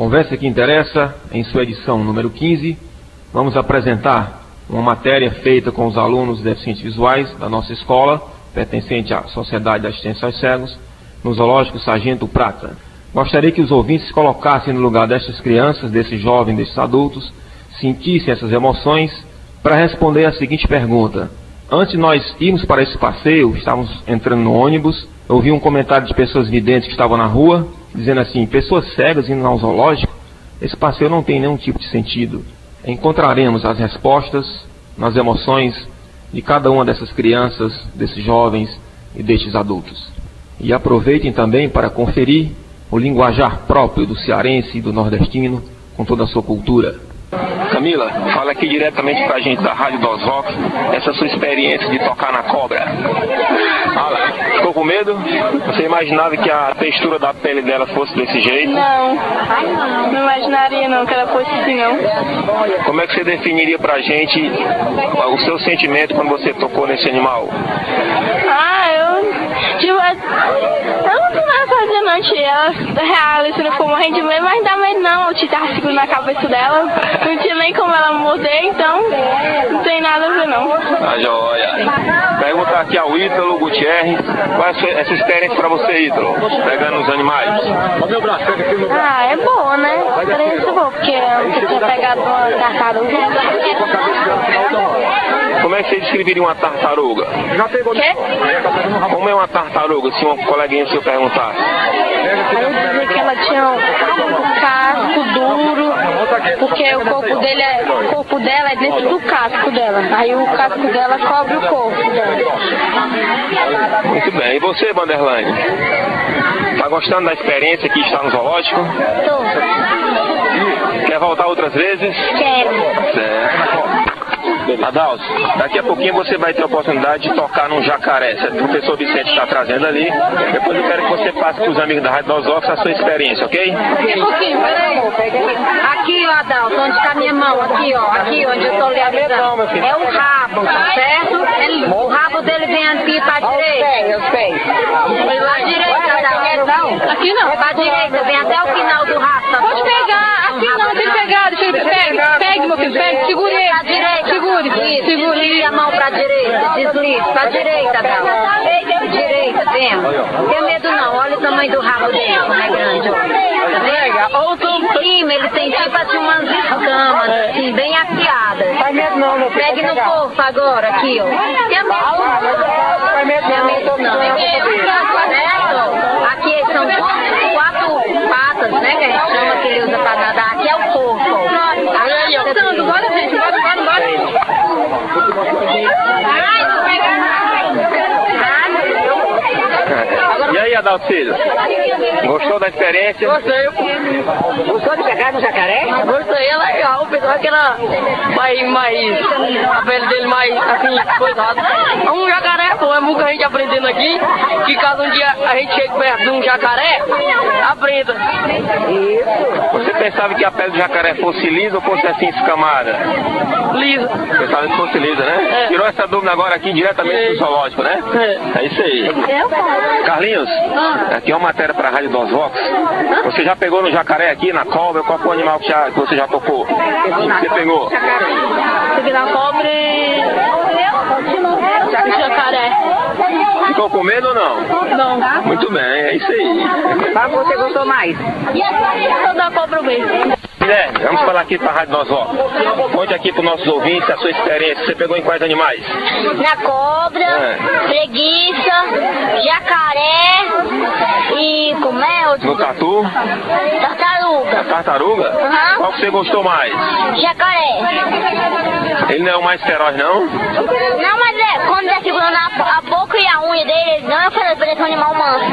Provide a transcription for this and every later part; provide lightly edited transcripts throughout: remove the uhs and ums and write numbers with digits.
Conversa que Interessa, em sua edição número 15, vamos apresentar uma matéria feita com os alunos deficientes visuais da nossa escola, pertencente à Sociedade de Assistência aos Cegos, no Zoológico Sargento Prata. Gostaria que os ouvintes se colocassem no lugar destas crianças, desses jovens, desses adultos, sentissem essas emoções, para responder a seguinte pergunta. Antes de nós irmos para esse passeio, estávamos entrando no ônibus, eu ouvi um comentário de pessoas videntes que estavam na rua, dizendo assim, pessoas cegas indo ao zoológico, esse passeio não tem nenhum tipo de sentido. Encontraremos as respostas nas emoções de cada uma dessas crianças, desses jovens e destes adultos. E aproveitem também para conferir o linguajar próprio do cearense e do nordestino, com toda a sua cultura. Camila, fala aqui diretamente pra gente da Rádio dos Vox, essa sua experiência de tocar na cobra. Fala, ficou com medo? Você imaginava que a textura da pele dela fosse desse jeito? Não imaginaria não que ela fosse assim não. Como é que você definiria pra gente o seu sentimento quando você tocou nesse animal? Eu não tenho nada a fazer não, tia. Ela se não for morrendo de medo, mas não dá medo não. O tio tava segurando na cabeça dela, não tinha nem como ela morder, então não tem nada a ver não. Ah, joia. Perguntar aqui ao Ítalo Gutierrez, qual é essa experiência pra você, Ítalo, pegando os animais? É boa, né? Experiência boa, porque eu nunca tinha pegado uma tartaruga. Como é que você descreveria uma tartaruga? Quê? Como é uma tartaruga, se uma coleguinha seu perguntasse? Eu dizia que ela tinha um casco duro, porque o corpo dela é dentro do casco dela. Aí o casco dela cobre o corpo dela. Muito bem. E você, Vanderlane? Tá gostando da experiência que está no zoológico? Tô. Quer voltar outras vezes? Quero. Certo. Adalso, daqui a pouquinho você vai ter a oportunidade de tocar num jacaré. O professor Vicente está trazendo ali. Depois eu quero que você passe para os amigos da Rádio dos Vox a sua experiência, ok? Um pouquinho, peraí. Aqui, ó, Adalso, onde está minha mão? Aqui, ó. Aqui, onde eu estou lhe avisando. É o rabo, tá certo? O rabo dele vem aqui para a direita. Os pés. Lá à direita, Adalso. Aqui não. É para a direita, vem até o final do rabo. Tá? Pode pegar. Aqui não, tem que pegar. Deixa ele pegar. Pegue, meu filho, pegue. Segure ele. À direita. Segure. Deslize a mão pra direita, deslize, pra direita, Dal. Direita, vem. Não tem medo não, olha o tamanho do rabo dele, como é grande, ó. Em cima ele tem tipo assim umas escamas, assim, bem afiadas. Pegue no corpo agora, aqui, ó. Tem medo não. Aqui são 4 patas, né, que a gente chama, que ele usa pra nadar. Aqui é o corpo, ó. Aí, ó. Bora, gente, bora. E aí, Adalcílio? Gostou da experiência? Gostei. Gostou de pegar no jacaré? Gostei, é legal. Pensava que era mais a pele dele mais assim, coisada. É um jacaré, pô, é muita gente aprendendo aqui. Que caso um dia a gente chegue perto de um jacaré, aprenda. Isso. Você pensava que a pele do jacaré fosse lisa ou fosse assim escamada? Lisa. Pensava que fosse lisa, né? É. Tirou essa dúvida agora aqui diretamente do zoológico, né? É isso aí. Carlinhos, aqui é uma matéria para a Rádio dos Vox. Você já pegou no jacaré aqui, na cobra? Qual foi o animal que você já tocou? Você pegou? Peguei na cobra e jacaré. Ficou com medo ou não? Não. Muito bem, é isso aí. Qual você gostou mais? Só da cobra mesmo. Guilherme, vamos falar aqui para a Rádio dos Vox. Conte aqui para os nossos ouvintes a sua experiência. Você pegou em quais animais? Na cobra, preguiça, jacaré e como é outro? No tatu? Tartaruga. Tartaruga? Qual que você gostou mais? Jacaré. Ele não é o mais feroz, não? Não, mas quando tá segurando a boca e a unha dele, não é feroz, parece um animal manso.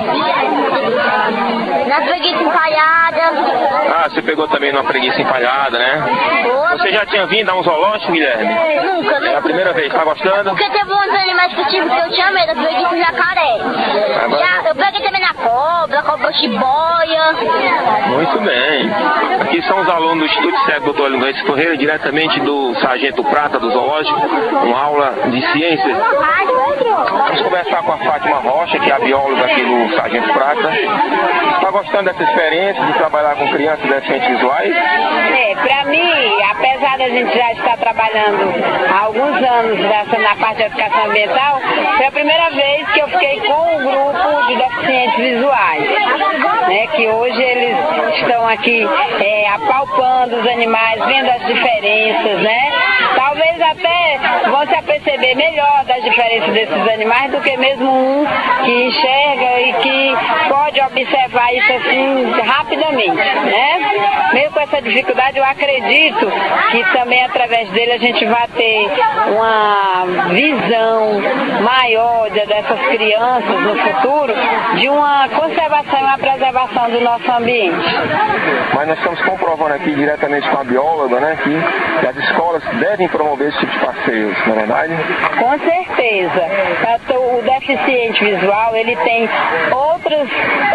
Na preguiça empalhada. Ah, você pegou também numa preguiça empalhada, né? Você já tinha vindo a um zoológico, Guilherme? Nunca, né? É a primeira vez, tá gostando? Porque teve uns animais que eu tinha medo, eu peguei com jacaré. Eu peguei também na cobra chibóia. Muito bem. Aqui são os alunos do Instituto Cego Dr. Linguense Ferreira, diretamente do Sargento Prata do Zoológico, uma aula de ciências Vamos conversar com a Fátima Rocha, que é a bióloga aqui do Sargento Prata. Está gostando dessa experiência de trabalhar com crianças e deficientes visuais? Para mim, apesar da gente já estar trabalhando há alguns anos na parte de educação ambiental, foi a primeira vez que eu fiquei com um grupo de deficientes visuais, né, que hoje eles estão aqui apalpando os animais, vendo as diferenças, né? Talvez até vão se aperceber melhor das diferenças desses animais do que mesmo um que enxerga e que pode observar isso assim rapidamente, né? Mesmo com essa dificuldade, eu acredito que também através dele a gente vai ter uma visão maior dessas crianças no futuro, de uma conservação e uma preservação do nosso ambiente. Mas nós estamos comprovando aqui diretamente com a bióloga, né, que as escolas devem promover esse tipo de passeios, não é verdade? Com certeza. O deficiente visual, ele tem outras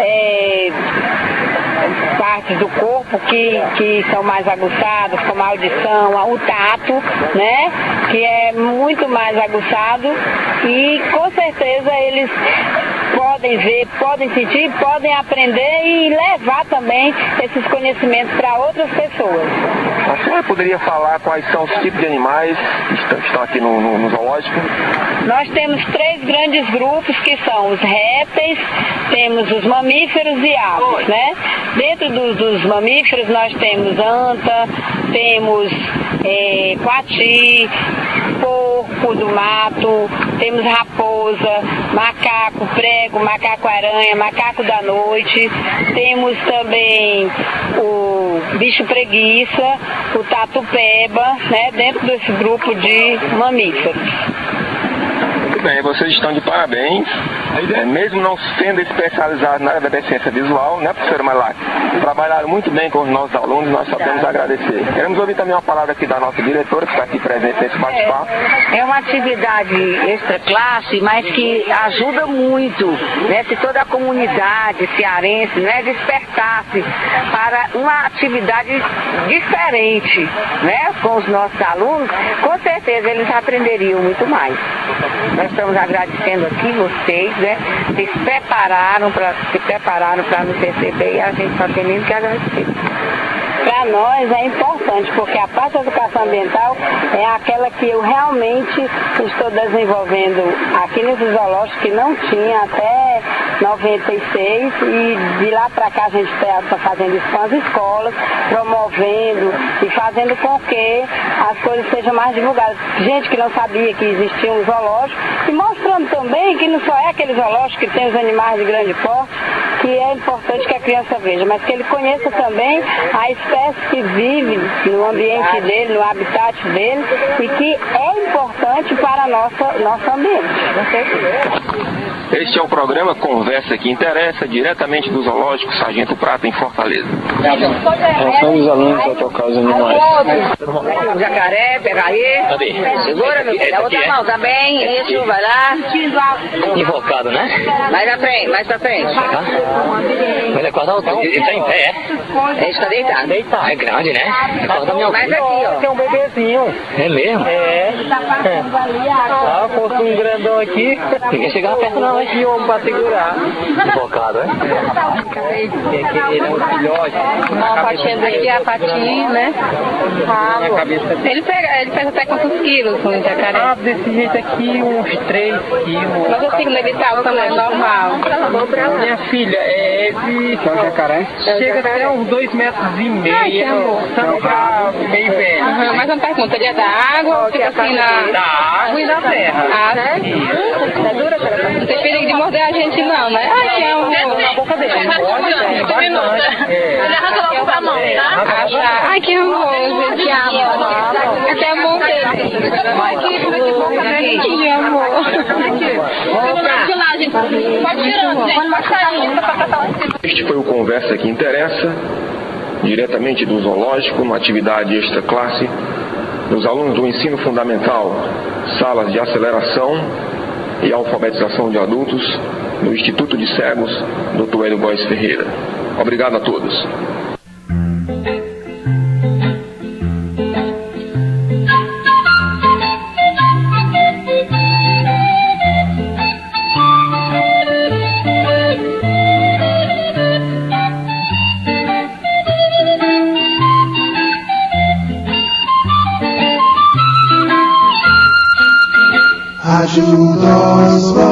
partes do corpo que são mais aguçadas, como a audição, o tato, né, que é muito mais aguçado, e com certeza eles podem ver, podem sentir, podem aprender e levar também esses conhecimentos para outras pessoas. A senhora poderia falar quais são os tipos de animais que estão aqui no zoológico? Nós temos 3 grandes grupos, que são os répteis, temos os mamíferos e aves, né? Dentro dos mamíferos nós temos anta, temos coati, porco do mato, temos raposa, macaco prego, macaco-aranha, macaco da noite, temos também o bicho preguiça, o tatu-peba, né, dentro desse grupo de mamíferos. Muito bem, vocês estão de parabéns. Mesmo não sendo especializados na área da deficiência visual, né, professora Malac? Trabalharam muito bem com os nossos alunos, nós só temos a agradecer. Queremos ouvir também uma palavra aqui da nossa diretora, que está aqui presente nesse bate-papo. É uma atividade extra-classe, mas que ajuda muito, né, se toda a comunidade cearense, né, despertasse para uma atividade diferente, né, com os nossos alunos, com certeza eles aprenderiam muito mais. Nós estamos agradecendo aqui vocês, né? Se prepararam para nos receber, e a gente só tem mesmo que agradecer. Para nós é importante, porque a parte da educação ambiental é aquela que eu realmente estou desenvolvendo aqui nesse zoológico, que não tinha até 96, e de lá para cá a gente está fazendo isso com as escolas, promovendo e fazendo com que as coisas sejam mais divulgadas. Gente que não sabia que existia um zoológico, e mostrando também que não só é aquele zoológico que tem os animais de grande porte, que é importante que a criança veja, mas que ele conheça também a espécie que vive no ambiente dele, no habitat dele, e que é importante para nosso ambiente. Este é o programa Conversa que Interessa, diretamente do Zoológico Sargento Prata, em Fortaleza. São os alunos a tocar os animais. O jacaré, pega aí. Cadê? Segura, meu filho. A outra mão também. Isso, vai lá. Invocado, né? Mais pra frente. Mas é quase alto. Ele tá em pé, é? Ele está deitado. É grande, né? É quase da minha altura. Mas aqui, ó. Tem um bebezinho. É mesmo? Ah, fosse um grandão aqui. Ninguém chegava perto não, hein? E homem pra segurar. Invocado, é? Ele é um filhote. A patinha daqui é a patinha, né? Ele pesa até quantos quilos, um jacaré? Ah, desse jeito aqui, uns 3 quilos. Não consigo evitar o tamanho normal. Minha filha, esse jacaré chega até uns 2,5 metros. Ai, que amor. Então já meio velho. Uhum, mas uma pergunta, ele é da água ou fica assim Da água e da terra. Ah, tá dura, não tem perigo de morder a gente não, né? Ai, que amor. Na boca dele. Ele arrancou com a mão, tá? Ai, que amor, gente, que amor. Até a mão dele. Que amor. Pode tirando, gente. Este foi o Conversa que Interessa, diretamente do Zoológico, uma atividade extra classe dos alunos do ensino fundamental, salas de aceleração e alfabetização de adultos no Instituto de Cegos, Dr. Hélio Góes Ferreira. Obrigado a todos. ajuda-os.